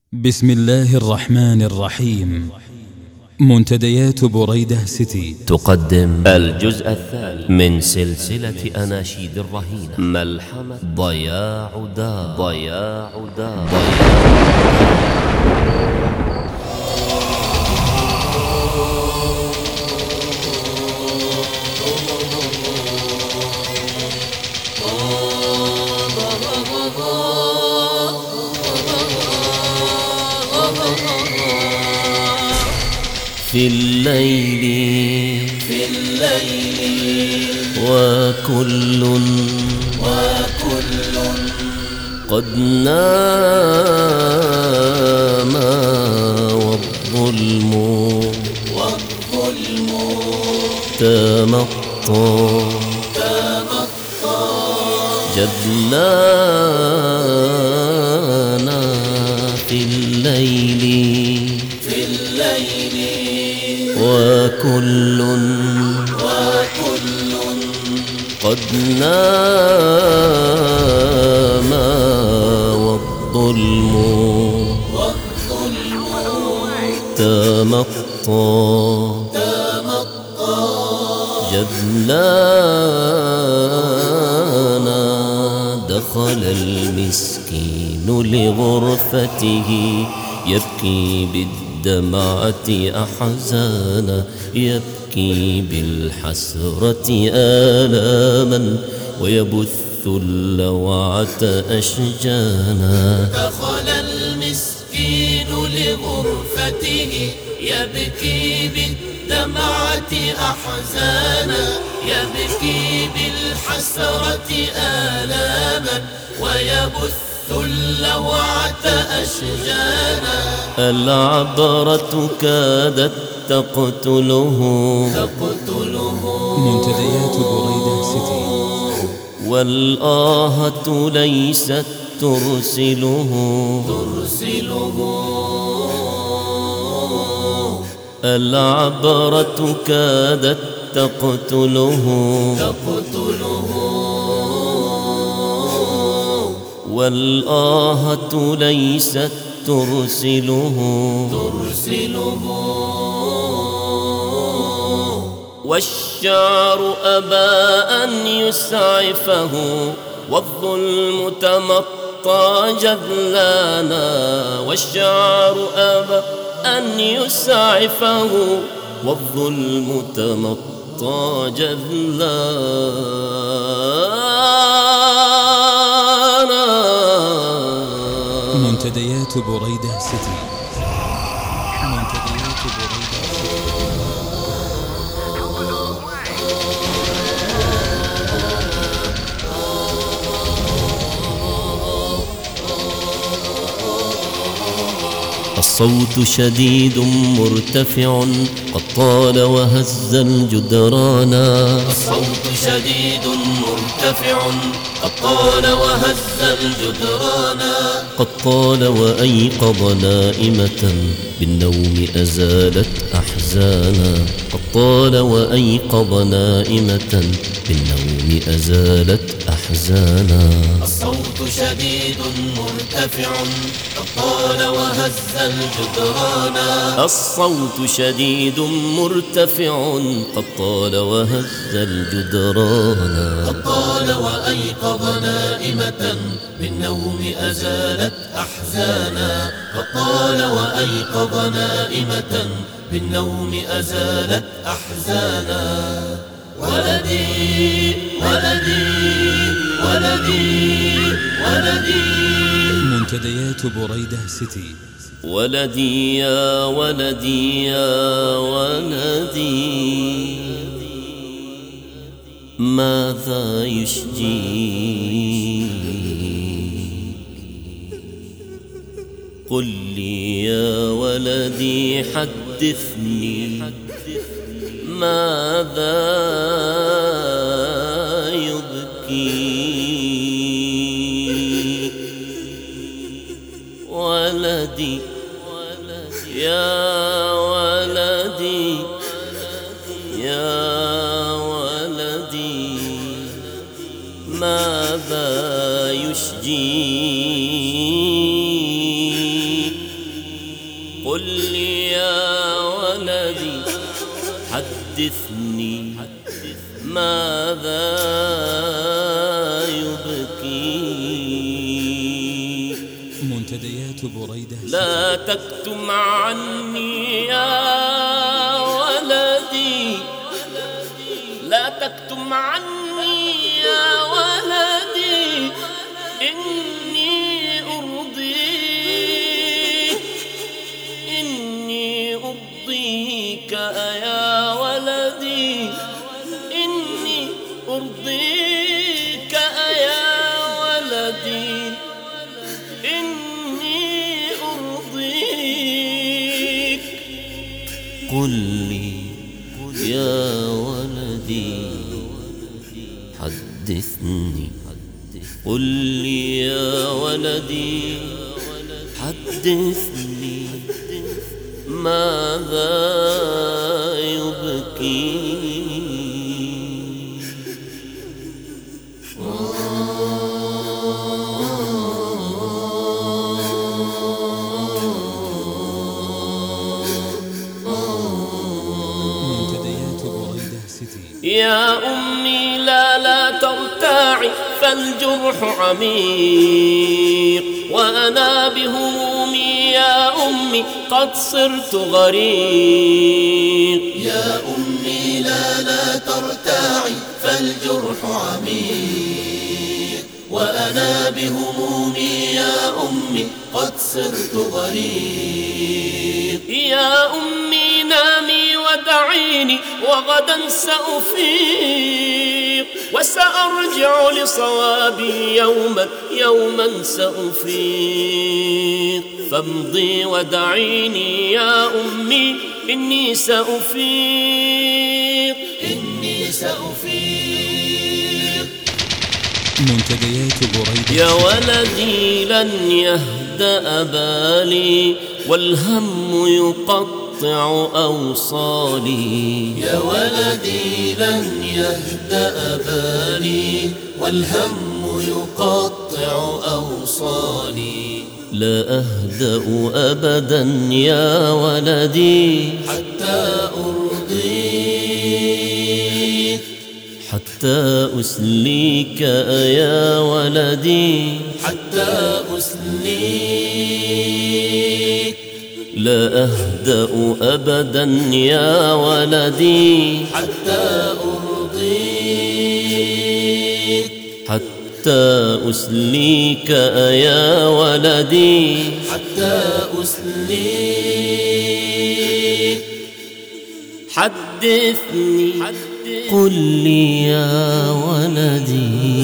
بسم الله الرحمن الرحيم. منتديات بريدة سيتي تقدم الجزء الثاني من سلسلة أناشيد الرهينة ملحمة ضياع دار. في الليل وكل قد نام والظلم تمطى جدلانا في الليل وكل قد نام والظلم تمطى جدلانا دخل المسكين لغرفته يبكي بالدمعة أحزانا يبكي بالحسرة آلاما ويبث اللوعة أشجانا دخل المسكين لغرفته يبكي بالدمعة أحزانا يبكي بالحسرة آلاما ويبث اللوعة أشجانا العبرة كادت تقتله منتديات بريدة سيتي. والآهة ليست ترسله العبرة كادت تقتله والآهة ليست ترسله والشعر أبى أن يسعفه والظلم تمطى جذلانا والشعر أبى أن يسعفه والظلم تمطى جذلانا. منتديات بريدة سيتي. الصوت شديد مرتفع قد طال وهز الجدران الصوت شديد مرتفع قد طال وهز الجدران قد طال وأيقظ نائمة بالنوم أزالت أحزانا قد طال وأيقظ نائمة بالنوم أزالت أحزانا. الصوت شديد مرتفع قد طال وهز الجدران الصوت شديد مرتفع قد طال وهز الجدران قد طال وأيقظ نائمة بالنوم أزالت أحزانا قد طال وأيقظ نائمة بالنوم أزالت أحزانا. ولدي منتديات بريدة سيتي. ولدي يا ولدي يا ولدي ماذا يشجيك قل لي يا ولدي حدثني ماذا يبكيك ولدي يا ولدي يا ولدي ماذا يشجيك حدثني ماذا يبكي. منتديات بريدة لا تكتم عني يا ولدي، لا تكتم عني يا ولدي، إني أرضيك، إني أرضيك يا ولدي، إني أرضيك يا ولدي، إني أرضيك. قل لي يا ولدي حدثني، قل لي يا ولدي حدثني ماذا يبكي. منتديات بريدة سيتي. يا أمي لا ترتاعي، فالجرح عميق، وأنا بهمومي يا أمي قد صرت غريق. يا أمي لا ترتاعي، فالجرح عميق، وأنا بهمومي يا أمي قد صرت غريق. يا أمي نامي ودعيني، وغدا سأفيق، وسأرجع لصوابي يوما سأفيق. فامضي ودعيني يا أمي، إني سأفيق، إني سأفيق. منتديات بريدة يا ولدي لن يهدأ بالي، والهم يقطع أوصالي. يا ولدي لن يهدأ بالي، والهم يقطع أوصالي. لا أهدأ أبدا يا ولدي حتى أرضيك، حتى أسليك يا ولدي، حتى أسليك. لا أهدأ أبدا يا ولدي حتى أرضيك، حتى أسليك يا ولدي، حتى أسليك. حدثني قل لي يا ولدي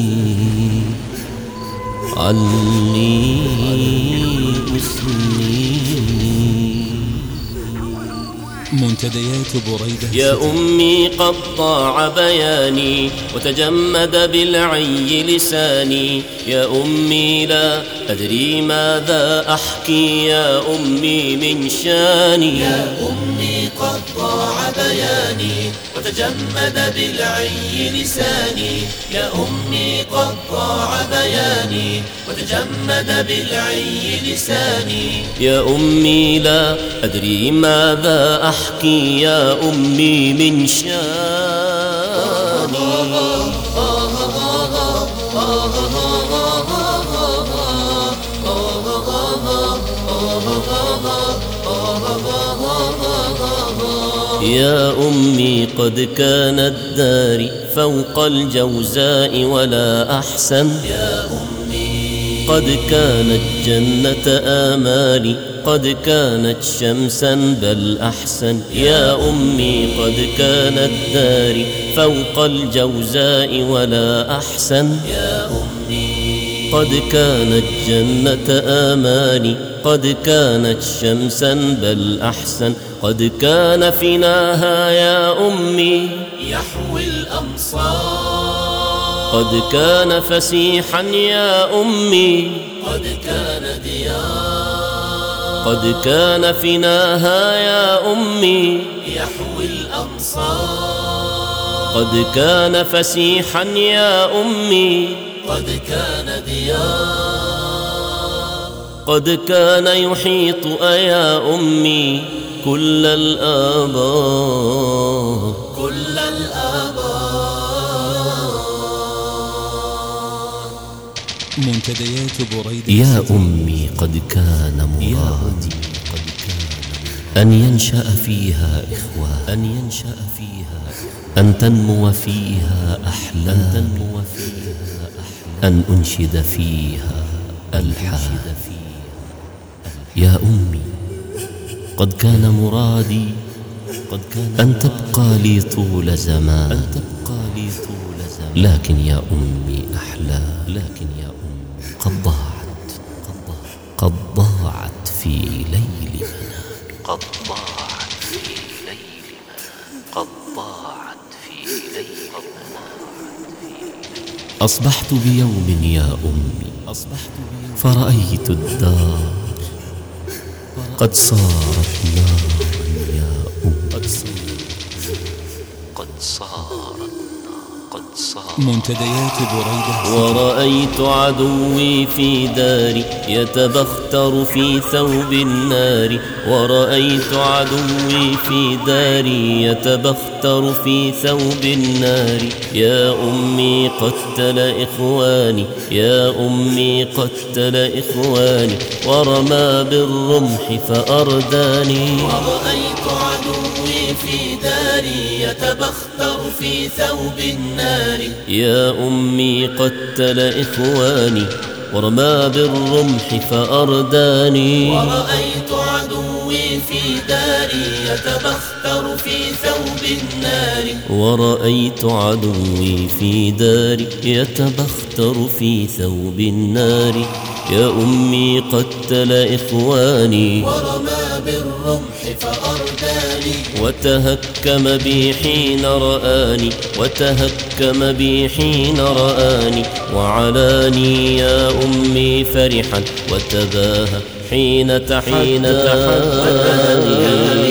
عني أسليك. منتديات بريدة يا سيتي. أمي قد ضاع بياني، وتجمد بالعي لساني. يا أمي لا أدري ماذا أحكي يا أمي من شاني. يا أمي قد ضاع بياني، وتجمد بالعي لساني. يا أمي قد ضاع بياني، وتجمد بالعي لساني. يا أمي لا أدري ماذا أحكي يا أمي من شاني. يا أمي قد كانت داري فوق الجوزاء ولا أحسن. يا أمي قد كانت جنة آمالي، قد كانت شمسا بل أحسن. يا أمي قد كانت داري فوق الجوزاء ولا أحسن. يا أمي قد كانت جنة آمالي، قد كانت شمسا بل أحسن. قد كان فناها يا أمي يحوي الأمصار، قد كان فسيحا يا أمي، قد كان ديار، قد كان فناها يا أمي يحوي الأمصار. قد كان فسيحا يا أمي، قد كان ديار، قد كان يحيط يا أمي كل الآباء كل الآباء. منتديات بريدة يا أمي قد كان مرادي أن ينشأ فيها إخوان، أن تنمو فيها أحلام، أن أنشد فيها ألحان. يا أمي قد كان مرادي أن تبقى لي طول زمان، لكن يا أمي أحلام قد ضاعت في ليل أصبحت بيوم يا أمي فرأيت الدار قد صارت نارا يا أمي، منتديات بريدة ورأيت عدوي في داري يتبختر في ثوب النار، ورأيت عدوي في داري يتبختر في ثوب النار. يا أمي قتل إخواني، يا أمي قتل إخواني، ورمى بالرمح فأرداني. ورأيت عدوي في داري يتبختر في ثوب النار. يا أمي قتل إخواني ورمى بالرمح فأرداني. ورأيت عدوي في داري يتبختر في ثوب النار. ورأيت عدوي في داري يتبختر في ثوب النار. يا أمي قتل إخواني ورمى بالرمح فأرداني. وتهكم بي حين رآني، وتهكم بي حين رآني، وعلاني يا أمي فرحا وتباهى حين تحداني.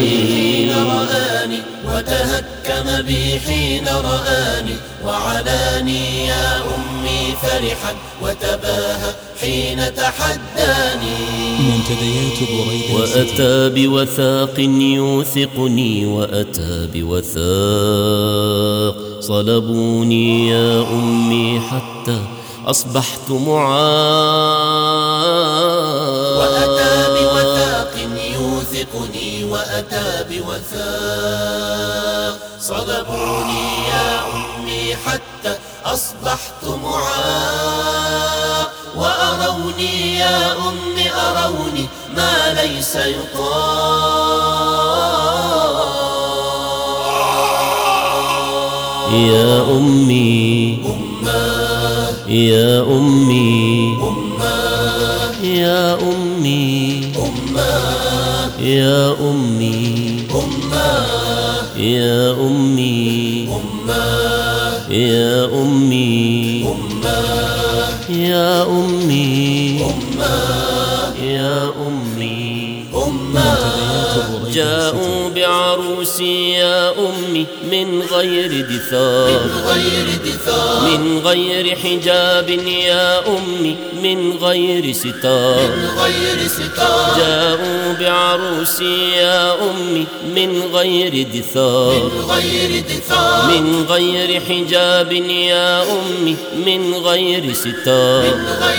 وتهكم بي حين رآني، وعلاني يا أمي فرحا وتباهى حين تحداني. منتديات بريدة وأتى بوثاق يوثقني، وأتى بوثاق صلبوني يا أمي حتى أصبحت معاق. وأتى بوثاق يوثقني، وأتى بوثاق صلبوني يا أمي حتى أصبحت معاق. وأروني يا أمي أروني ما ليس يطاق. يا أمي يا أمي يا أمي يا أمي يا أمي يا أمي يا أمي يا أمي. جاءوا بعروسي يا أمي من غير دثار، من غير حجاب يا أمي، من غير ستار. جاءوا بعروسي يا أمي من غير دثار، من غير حجاب يا أمي، من غير ستار.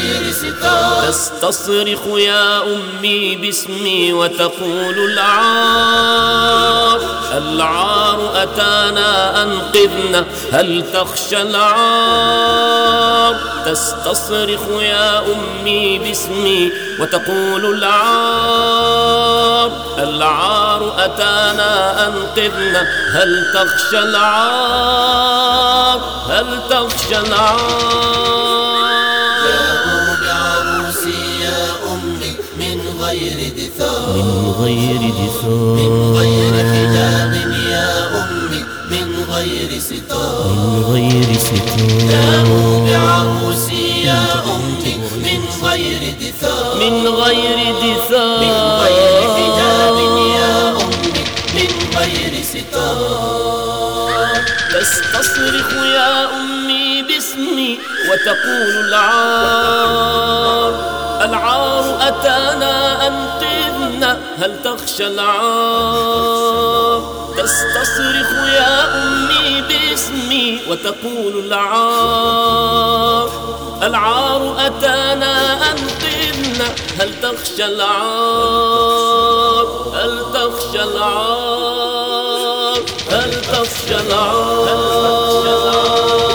تستصرخ يا أمي باسمي وتقول العار، العار أتانا أنقذنا، هل تخشى العار؟ تستصرخ يا أمي باسمي وتقول العار، العار أتانا أنقذنا، هل تخشى العار؟ هل تخشى العار؟ جاءوا بعروسي يا أمي من غير دثار، من غير دثار، من غير حجاب يا أمي، من غير ستار، من غير ستار. جاءوا بعروسي يا أمي من غير دثار، من غير دثار، من غير حجاب يا أمي، من غير ستار. تستصرخ يا أمي باسمي وتقول العار، العار أتانا أنقذنا، هل تخشى العار؟ تستصرخ يا أمي باسمي وتقول العار، العار أتانا أنقذنا. هل تخشى العار؟ هل تخشى العار؟ هل تخشى العار؟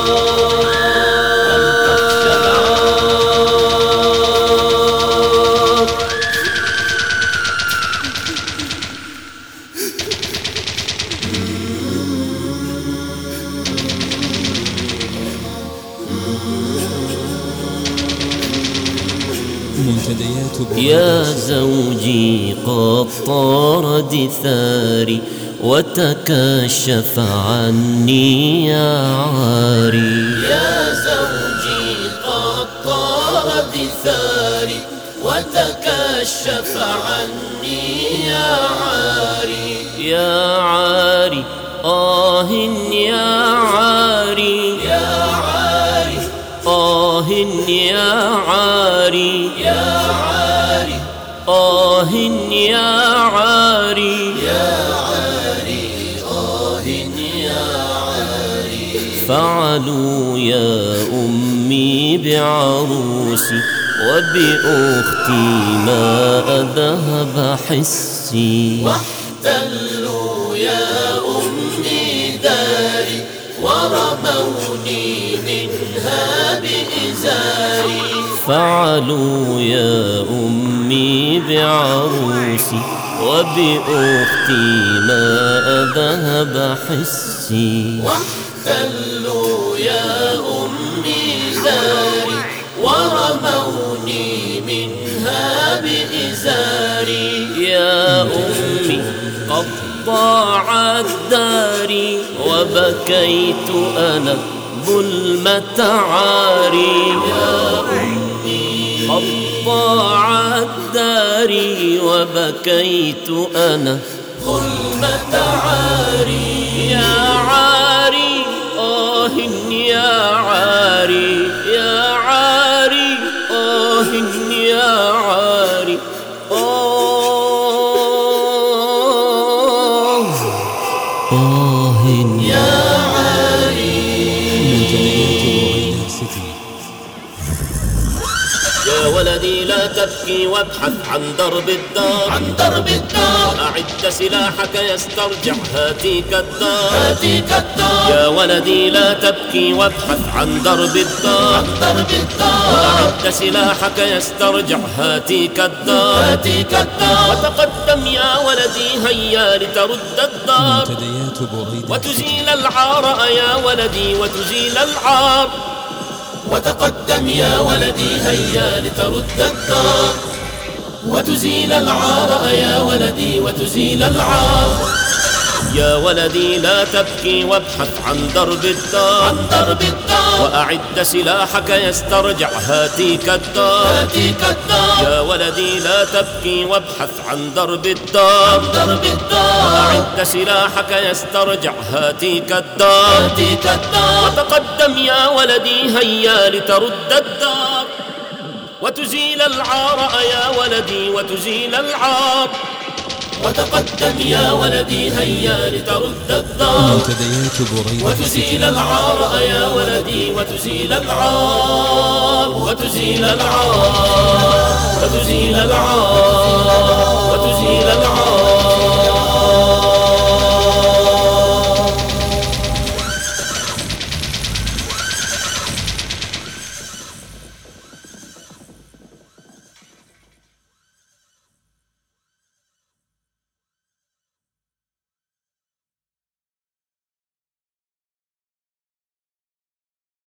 منتديات بريدة. يا زوجي قد طار دثاري وتكشف عني يا عاري. يا زوجي قد طار دثاري وتكشف عني يا عاري. يا عاري آه يا عاري، يا عاري آه يا عاري، يا عاري آه يا عاري، يا عاري آه يا عاري. فعلوا يا أمي بعروسي وبأختي ما ذهب حسي. واحتلوا يا أمي داري ورموني منها بإزاري. فعلوا يا أمي بعروسي وبأختي ما ذهب حسي. واحتلوا يا أمي داري ورموني منها بإزاري. يا أمي قد ضاعت داري وبكيت أنا ظلمة عاري. يا أمي قد ضاعت داري وبكيت أنا ظلمة عاري. يا عاري آه يا عاري، يا عاري آه يا عاري، يا عاري. منتديات بريدة سيتي. يا ولدي لا تبكي وابحث عن درب الدار، عن درب الدار. أعد سلاحك يسترجع هاتيك الدار. هاتيك الدار. يا ولدي لا تبكي وابحث عن درب الدار، عن درب الدار. أعد سلاحك يسترجع هاتيك الدار. هاتيك الدار. وتقدم يا ولدي هيا لترد الدار منتديات بريدة وتزيل العار يا ولدي وتزيل العار. وتقدم يا ولدي هيا لترد الدار وتزيل العار. يا ولدي وتزيل العار. يا ولدي لا تبكي وابحث عن درب الدار، عن درب الدار. وأعد سلاحك يسترجع هاتيك الدار. هاتيك الدار. يا ولدي لا تبكي وابحث عن درب الدار، عن درب الدار. وأعد سلاحك يسترجع هاتيك الدار. هاتيك الدار. وتقدم يا ولدي هيا لترد الدار وتزيل العار يا ولدي وتزيل العار. وتقدم يا ولدي هيا لترد الدار منتديات بريدة وتزيل العار. يا ولدي وتزيل العار. وتزيل العار. وتزيل العار.